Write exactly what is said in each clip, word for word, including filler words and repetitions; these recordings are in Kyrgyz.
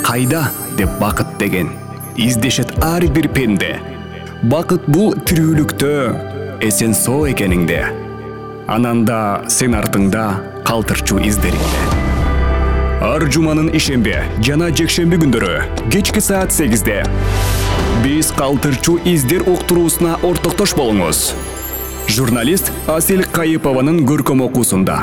кайда деп бакыт деген издешет ар бир пенде. Бакыт бул тирүүлүктө эсен соо экениңде. Ананда сен артыңда калтырчу издериңде. Ар жуманын ишембе жана жекшемби күндөрү кечки саат сегизде биз калтырчу издер уктуруусуна ортоктош болуңуз. Журналист Асел Кайыпованын көркөм окуусунда.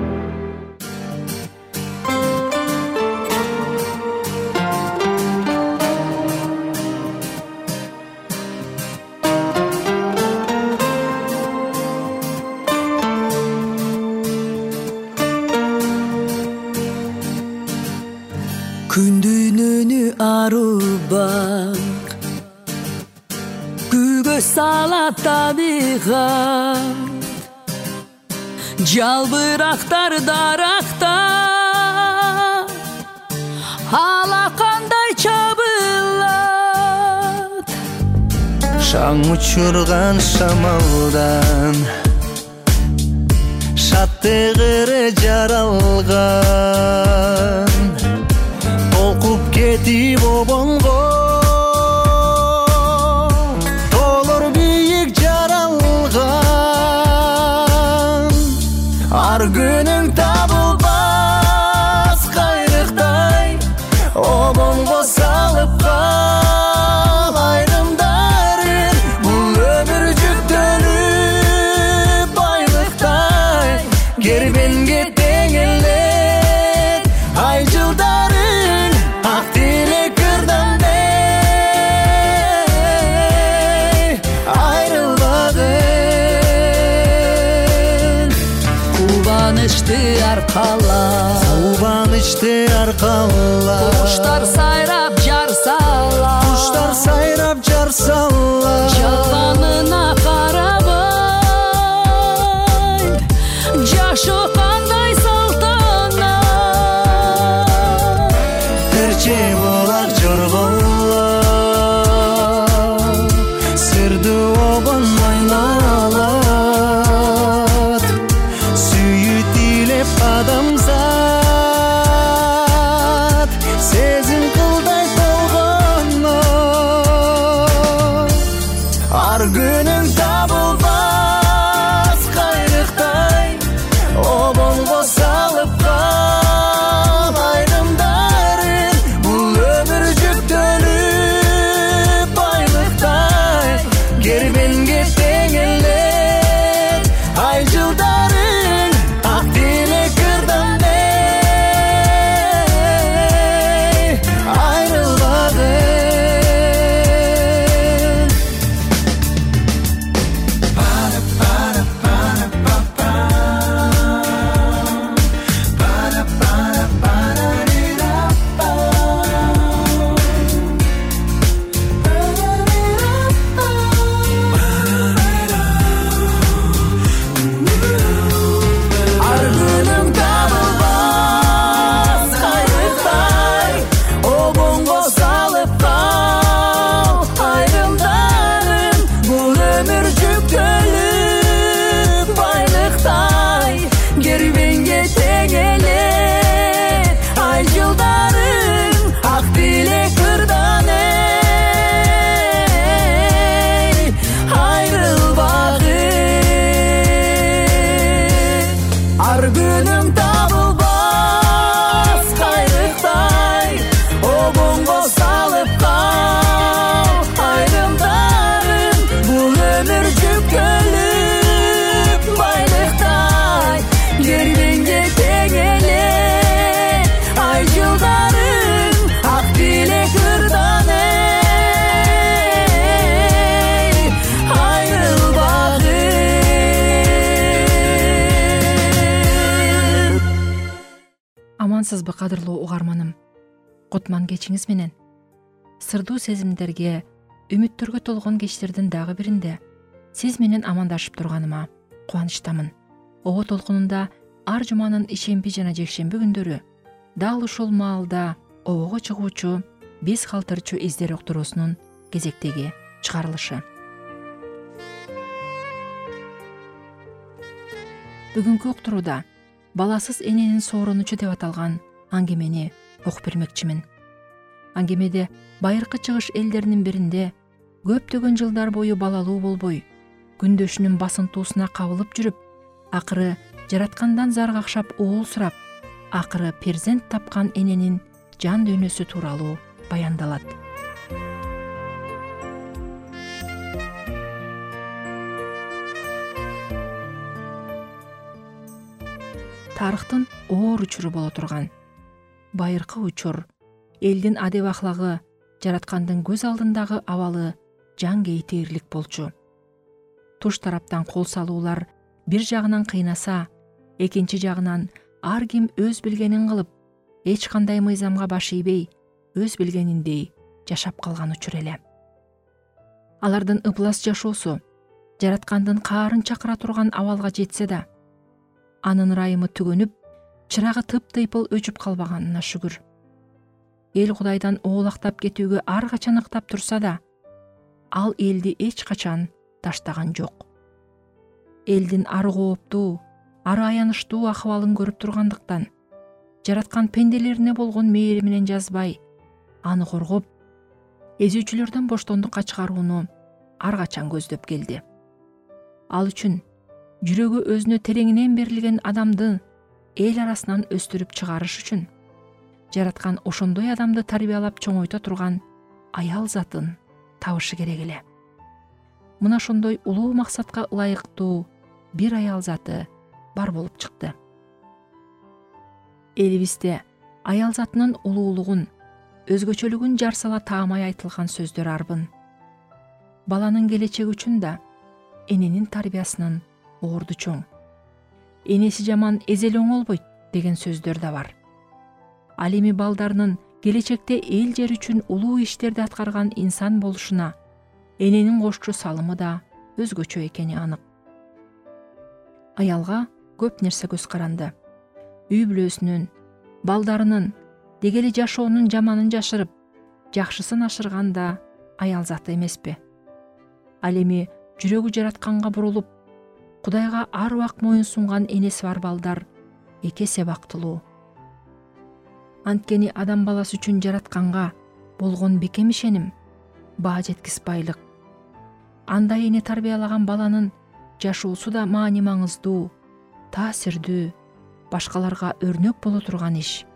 Күндүнөнү арубак күгө салат табигат, жалбырактар даракта алакандай чабылат. Шаң учурган шамалдан шаттыгыры жаралган, толкуп кетип обонго толор бийик жаралган. Ар күнүң табылбас кайрыктай, обонго салып кал айрымдарын. Бул өмүр жүктөлүп байлыктай, кербенге тең элек ай жылдарын. Ак тилек ырдамдей айрылбагын. Кубанычты аркала, кубанычты аркала, куштар сайрап жар сала, куштар сайрап жар сала. Жалганына карабай жашоо кандай салтанат. Терче болак жорголор, сырдуу обон айналат. Сүйүт илеп адамзат, сезим кылдай болгоно. Ар күнүң табылбас кайрыктай, обонго салып кал айрымдарын. Бул өмүр жүктөлүп байлыктай, кербенге тең элек ай жылдарын. Ак тилек ырдамдей айрылбагын. Ар күнүң табылбас кайрыктай, обонго салып кал айрымдарын. Бул өмүр жүктөлүп байлыктай, кербенге тең элек ай жылдарын. Ак тилек ырдан эй айрылбагын. Ар күнүң табылбас кайрыктай, обонго салып кал айрымдарын. Бул өмүр жүктөлүп байлыктай, кербенге тең элек ай жылдарын. Ак тилек ырдан эй айрылбагын. Амансызбы кадырлуу угарманым? Кутман кечиңиз менен. Сырдуу сезимдерге, үмүттөргө толгон кечтердин дагы биринде сиз менен амандашып турганыма кубанычтамын. Ого толкунунда ар жуманын ишемби жана жекшемби күндөрү дал ушул маалда обого чыгуучу биз калтырчу издер уктуруусунун кезектеги чыгарылышы. Бүгүнкү уктурууда баласыз эненин соорунучу деп аталган аңгемени окуп бермекчимин. Аңгемеде байыркы чыгыш элдеринин биринде көптөгөн жылдар бою балалуу болбой, күндөшүнүн басынтуусуна кабылып жүрүп, акыры жараткандан заргакшап уул сурап, акыры перзент тапкан эненин жан дүйнөсү тууралуу баяндалат. Тарыхтын оор учуру боло турган. Байыркы учур, элдин адеп ахлагы, жараткандын көз алдындагы абалы жан кейтээрлик болчу. Туш тараптан кол салуулар бир жагынан кыйнаса, экинчи жагынан ар ким өз билгенин кылып, эч кандай мыйзамга баш ийбей, өз билгениндей жашап калган учур эле. Алардын ыплас жашоосу жараткандын каарын чакыра турган абалга жетсе да, анын ырайымы түгөнүп, чырагы тып-тыйпыл өчүп калбаганына шүгүр. Эл Кудайдан оолактап кетүүгө ар качан ыктап турса да, ал элди эч качан таштаган жок. Элдин ары кооптуу, ары аянычтуу акыбалын көрүп тургандыктан, жараткан пенделерине болгон мээриминен жазбай, аны коргоп, эзүүчүлөрдөн боштондукка чыгарууну ар качан көздөп келди. Ал үчүн жүрөгү өзүнө тереңинен берилген адамды эл арасынан өстүрүп чыгарыш үчүн жараткан ошондой адамды тарбиялап чоңойто турган аял затын табышы керек эле. Мына ошондой улуу максатка ылайыктуу бир аял заты бар болуп чыкты. Элибизде аял затынын улуулугун, өзгөчөлүгүн жар сала таамай айтылган сөздөр арбын. Баланын келечеги үчүн да эненин тарбиясынын орду чоң. Энеси жаман эзел оңолбойт деген сөздөр да бар. Ал эми балдарынын келечекте эл жер үчүн улуу иштерди аткарган инсан болушуна эненин кошчу салымы да өзгөчө экени анык. Аялга көп нерсе көз каранды. Үй бүлөсүнүн, балдарынын, дегели жашоонун жаманын жашырып, жакшысын ашырган да аял заты эмеспи? Ал эми жүрөгү жаратканга бурулуп, Кудайга ар убак моюн сунган энеси бар балдар эки эсе бактылуу. Анткени адам баласы үчүн жаратканга болгон бекем ишеним баа жеткис байлык. Андай эне тарбиялаган баланын жашоосу да маани маңыздуу, таасирдүү, башкаларга өрнөк боло турган иш.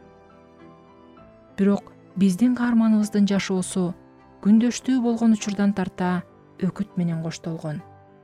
Бирок биздин каарманыбыздын жашоосу күндөштүү болгон учурдан тарта өкүт менен коштолгон.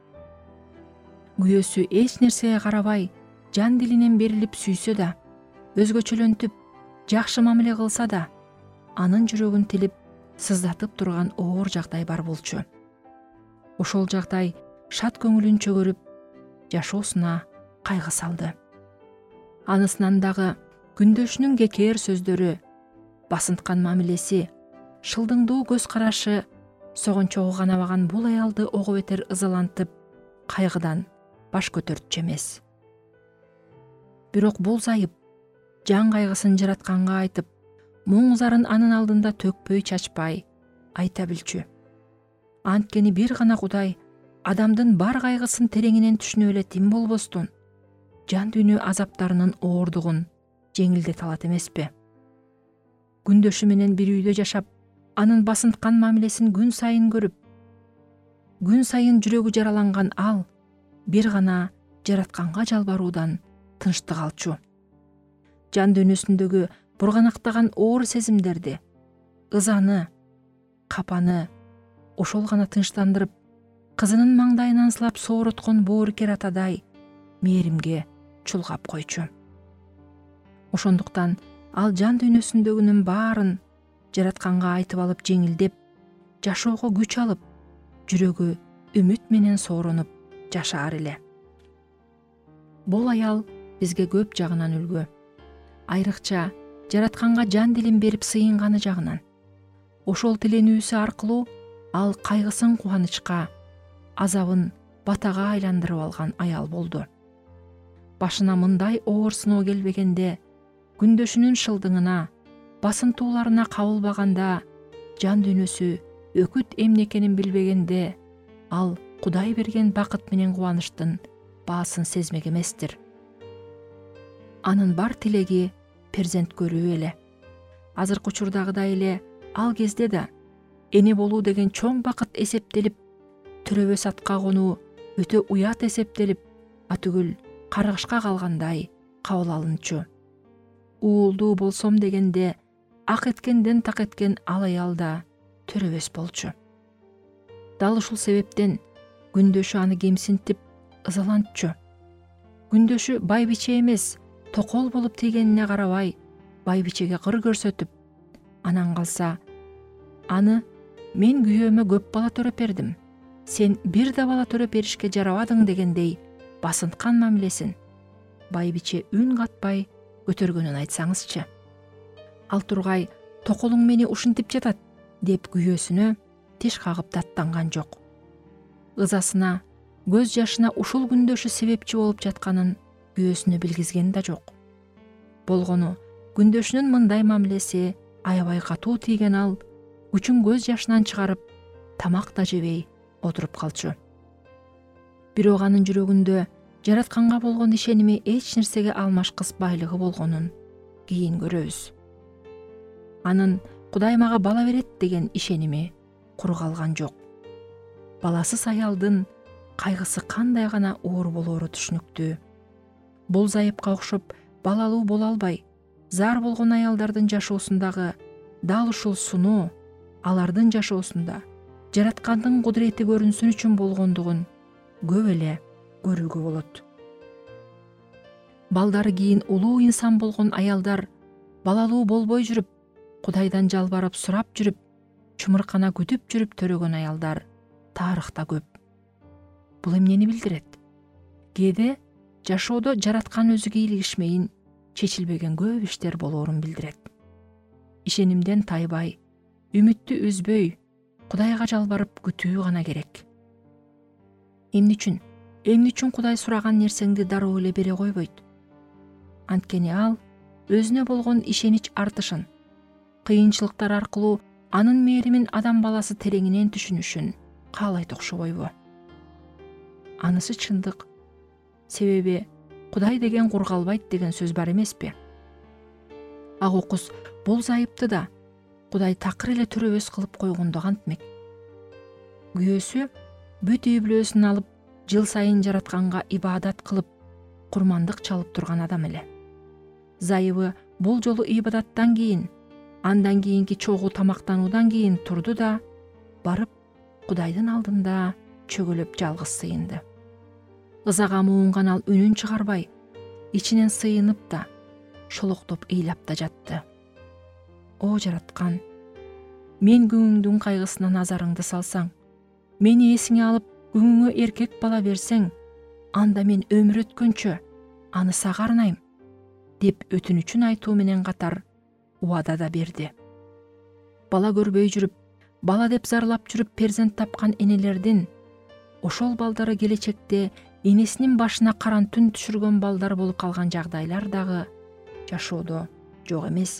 Күйөөсү эч нерсеге карабай, жан дилинен берилип сүйсө да, өзгөчөлөнтүп, жакшы мамиле кылса да, анын жүрөгүн тилип, сыздатып турган оор жагдай бар болчу. Ошол жагдай шат көңүлүн чөгөрүп, жашоосуна кайгы салды. Анысынан дагы күндөшүнүн кекер сөздөрү, басынткан мамилеси, шылдыңдуу көз карашы согончогу канабаган бул аялды ого бетер ызалантып, кайгыдан баш көтөртчү эмес. Бирок бул зайып, жан кайгысын жаратканга айтып, муң зарын анын алдында төкпөй чачпай айта билчү. Анткени бир гана Кудай адамдын бар кайгысын тереңинен түшүнүп эле тим болбостон, жан дүйнө азаптарынын оордугун жеңилдете алат эмеспи? Күндөшү менен бир үйдө жашап, анын басынткан мамилесин күн сайын көрүп, күн сайын жүрөгү жараланган ал бир гана жаратканга жалбаруудан тынчтык алчу. Жан дүйнөсүндөгү бурганактаган оор сезимдерди, ызаны, капаны ошол гана тынчтандырып, кызынын маңдайынан сылап соороткон боорукер атадай мээримге чулгап койчу. Ошондуктан ал жан дүйнөсүндөгүнүн баарын жаратканга айтып алып жеңилдеп, жашоого күч алып, жүрөгү үмүт менен сооронуп жашаар эле. Бул аял бизге көп жагынан үлгү. Айрыкча жаратканга жан дилин берип сыйынганы жагынан. Ошол тиленүүсү аркылуу ал кайгысын кубанычка, азабын батага айландырып алган аял болду. Башына мындай оор сыноо келбегенде, күндөшүнүн шылдыңына, басынтууларына кабылбаганда, жан дүйнөсү өкүт эмне экенин билбегенде, ал Кудай берген бакыт менен кубанычтын баасын сезмек эместир. Анын бар тилеги перзент көрүү эле. Азыркы учурдагыдай эле ал кезде да эне болуу деген чоң бакыт эсептелип, төрөбөс атка конуу өтө уят эсептелип, атүгүл каргышка калгандай кабыл алынчу. Уулдуу болсом дегенде ак эткенден так эткен ал аял да төрөбөс болчу. Дал ушул себептен күндөшү аны кемсинтип, ызалантчу. Күндөшү байбиче эмес, токол болуп тийгенине карабай, байбичеге кыр көрсөтүп, анан калса аны мен күйөөмө көп бала төрөп бердим, сен бир да бала төрөп беришке жарабадың дегендей басынткан мамилесин байбиче үн катпай көтөргөнүн айтсаңызчы. Ал тургай токолуң мени ушинтип жатат деп күйөөсүнө тиш кагып даттанган жок. Ызасына, көз жашына ушул күндөшү себепчи болуп жатканын күйөөсүнө билгизген да жок. Болгону күндөшүнүн мындай мамилеси аябай катуу тийген ал күчүн көз жашынан чыгарып, тамак да жебей отуруп калчу. Бирок анын жүрөгүндө жаратканга болгон ишеними эч нерсеге алмашкыс байлыгы болгонун кийин көрөбүз. Анын Кудай мага бала берет деген ишеними куру калган жок. Баласыз аялдын кайгысы кандай гана оор болоору түшүнүктүү. Бул зайыпка окшоп балалуу боло албай, зар болгон аялдардын жашоосундагы дал ушул суноо алардын жашоосунда жараткандын кудурети көрүнсүн үчүн болгондугун көп эле көрүүгө болот. Балдары кийин улуу инсан болгон аялдар балалуу болбой жүрүп, Кудайдан жалбарып сурап жүрүп, чумуркана күтүп жүрүп төрөгөн аялдар тарыхта көп. Бул эмнени билдирет? Кээде жашоодо жараткан өзү кийлигишмейин чечилбеген көп иштер болоорун билдирет. Ишенимден тайбай, үмүттү үзбөй, Кудайга жалбарып күтүү гана керек. Эмне үчүн? Эмне үчүн Кудай сураган нерсеңди дароо эле бере койбойт? Анткени ал өзүнө болгон ишенич артышын, кыйынчылыктар аркылуу анын мээримин адам баласы тереңинен түшүнүшүн каалайт окшобойбу? Анысы чындык. Себеби Кудай деген кургалбайт деген сөз бар эмеспи? Ак окус бул зайыпты да Кудай такыр эле төрөбөс кылып койгондо кантмек? Күйөөсү бүт үй бүлөсүн алып, жыл сайын жаратканга ибадат кылып, курмандык чалып турган адам эле. Зайыбы бул жолу ибадаттан кийин, андан кийинки чогуу тамактануудан кийин турду да, барып Кудайдын алдында чөгөлөп жалгыз сыйынды. Ызага муунган ал үнүн чыгарбай, ичинен сыйынып да, шолоктоп ыйлап да жатты. О жараткан, мен күңүңдүн кайгысына назарыңды салсаң, мени эсиңе алып күңүңө эркек бала берсең, анда мен өмүр өткөнчө аны сага арнайм, деп өтүнүчүн айтуу менен катар убада да берди. Бала көрбөй жүрүп, бала деп зарлап жүрүп перзент тапкан энелердин ошол балдары келечекте энесинин башына каран түн түшүргөн балдар болуп калган жагдайлар дагы жашоодо жок эмес.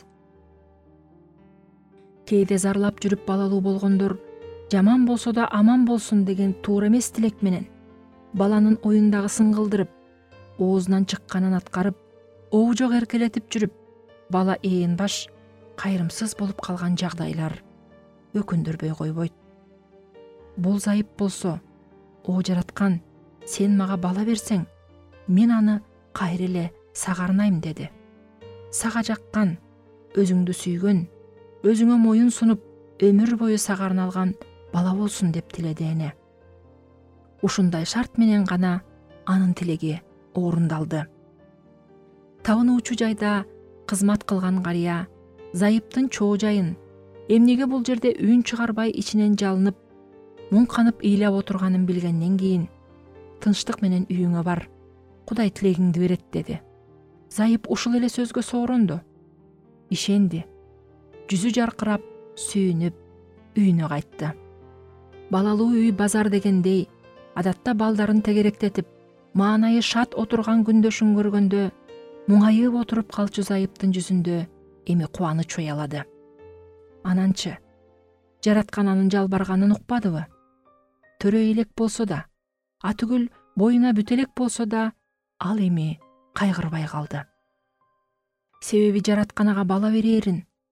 Кээде зарлап жүрүп балалуу болгондор жаман болсо да аман болсун деген туура эмес тилек менен баланын оюндагысын кылдырып, оозунан чыкканын аткарып, оожок эркелетип жүрүп, бала ээн баш кайрымсыз болуп калган жагдайлар өкүндүрбөй койбойт. Бул зайып болсо, о жараткан, сен мага бала берсең, мен аны кайра эле сага арнайм деди. Сага жаккан, өзүңдү сүйгөн, өзүңө моюн сунуп, өмүр бою сага арналган бала болсун деп тиледи эне. Ушундай шарт менен гана анын тилеги орундалды. Табынуучу жайда кызмат кылган карыя зайыптын чоо жайын, эмнеге бул жерде үн чыгарбай ичинен жалынып, муңканып ыйлап отурганын билгенден кийин, тынчтык менен үйүңө бар, Кудай тилегиңди берет деди. Зайып ушул эле сөзгө сооронду. Ишенди. Жүзү жаркырап, сүйүнүп, үйүнө кайтты. Балалуу үй базар дегендей, адатта балдарын тегеректетип, маанайы шат отурган күндөшүн көргөндө, муңайып отуруп калчу зайыптын жүзүндө эми кубаныч уялады. Ананчы, жараткан анын жалбарганын укпадыбы? Төрөй элек болсо да, атүгүл боюна бүтө элек болсо да, ал эми кайгырбай калды. Себеби жараткан ага бала берээрин,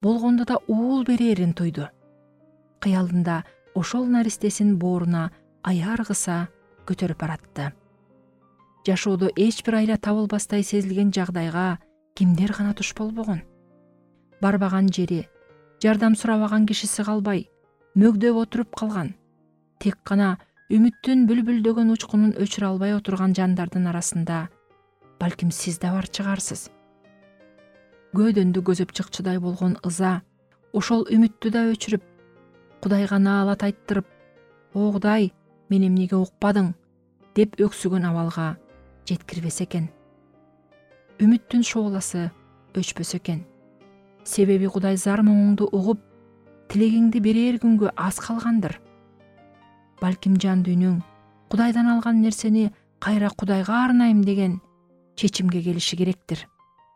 болгондо да уул берерин туйду. Кыялында ошол наристесин бооруна аяр кыса көтөрүп баратты. Жашоодо эч бир айла табылбастай сезилген жагдайга кимдер гана туш болбогон. Барбаган жери, жардам сурабаган кишиси калбай, мөгдөп отуруп калган. Тек гана үмүттүн бүлбүлдөгөн учкунун өчүрө албай отурган жандардын арасында балким сиз да бар чыгарсыз. Көөдөндү көзөп чыкчыдай болгон ыза ошол үмүттү да өчүрүп, Кудайга наалат айттырып, "О Кудай, мени эмнеге укпадың?" деп өксүгөн абалга жеткирбесе экен. Үмүттүн шооласы өчпөсө экен. Себеби Кудай зар моңуңду угуп, тилегиңди берер күнгө аз калгандыр. Балким жан дүйнөң Кудайдан алган нерсени кайра Кудайга арнайм деген чечимге келиши керектир.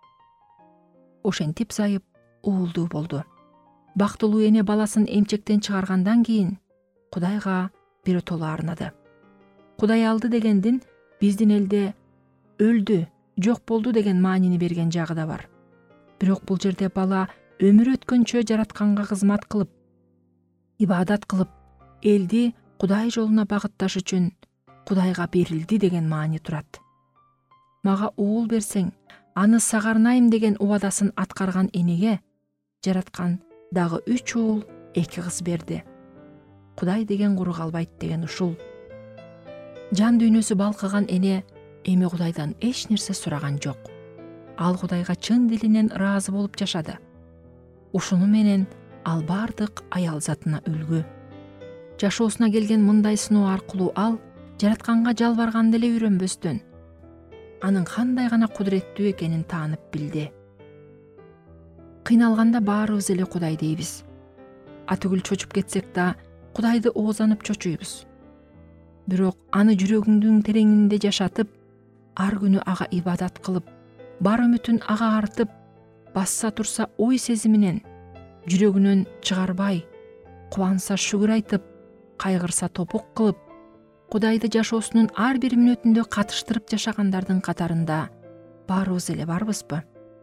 Ошентип Зайып уулдуу болду. Бактылуу эне баласын эмчектен чыгаргандан кийин Кудайга биротоло арнады. Кудай алды дегендин биздин элде өлдү, жок болду деген маанини берген жагы да бар. Бирок бул жерде бала өмүрү өткөнчө жаратканга кызмат кылып, ибадат кылып, элди Кудай жолуна багытташ үчүн Кудайга берилди деген маани турат. Мага уул берсең, аны сага арнайм деген убадасын аткарган энеге жараткан дагы үч уул, эки кыз берди. Кудай деген куру калбайт деген ушул. Жан дүйнөсү балкыган эне эми Кудайдан эч нерсе сураган жок. Ал Кудайга чын дилинен ыраазы болуп жашады. Ушуну менен ал бардык аял затына үлгү. Жашоосуна келген мындай сыноо аркылуу ал жаратканга жалбарганды эле үйрөнбөстөн анын кандай гана кудуреттүү экенин таанып билди. Кыйналганда баарыбыз эле Кудай дейбиз. Атүгүл чочуп кетсек да Кудайды оозанып чочуйбуз. Бирок аны жүрөгүңдүн тереңинде жашатып, ар күнү ага ибадат кылып, бар үмүтүн ага артып, басса турса ой сезиминен, жүрөгүнөн чыгарбай, кубанса шүгүр айтып, кайгырса топук кылып, Кудайды жашоосунун ар бир мүнөтүндө катыштырып жашагандардын катарында баарыбыз эле барбызбы?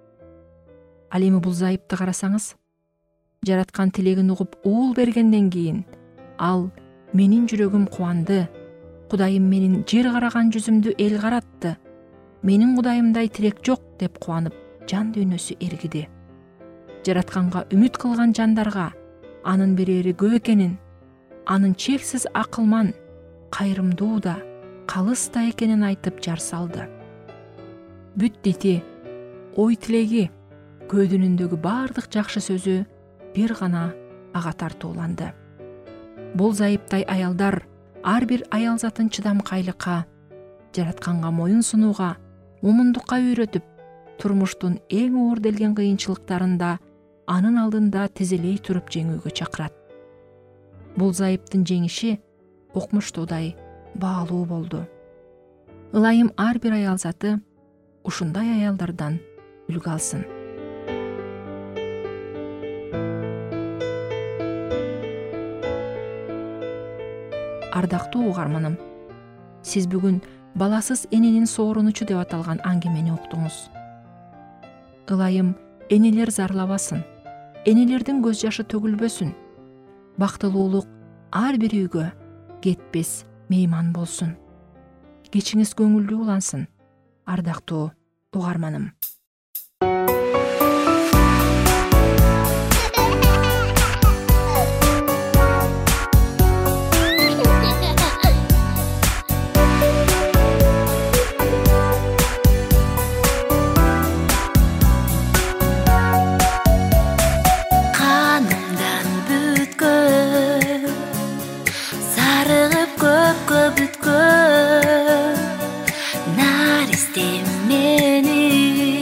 Ал эми бул Зайыпты карасаңыз, жараткан тилегин угуп уул бергенден кийин ал менин жүрөгүм кубанды, Кудайым менин жер караган жүзүмдү эл каратты, менин Кудайымдай тилек жок деп кубанып, жан дүйнөсү эргиди. Жаратканга үмүт кылган жандарга анын берери көп экенин, анын чексиз акылман, кайрымдуу да, калыс да экенин айтып жар салды. Бүт дити, ой тилеги, көөдүнүндөгү бардык жакшы сөзү бир гана ага тартууланды. Бул Зайыптай аялдар ар бир аял затын чыдамкайлыкка, жаратканга моюн сунууга, момундукка үйрөтүп, турмуштун эң оор делген кыйынчылыктарында анын алдында тизелей туруп жеңүүгө чакырат. Бул Зайыптын жеңиши окмуштуудай баалуу болду. Ылайым ар бир аял заты ушундай аялдардан үлгү алсын. Ардактуу угарманым, сиз бүгүн баласыз эненин соорунучу деп аталган аңгемени уктуңуз. Ылайым энелер зарлабасын, энелердин көз жашы төгүлбөсүн. Бактылуулук ар бир үйгө кетпес мейман болсун. Кечиңиз көңүлдүү улансын, ардактуу угарманым. Naristem meni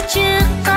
чыккан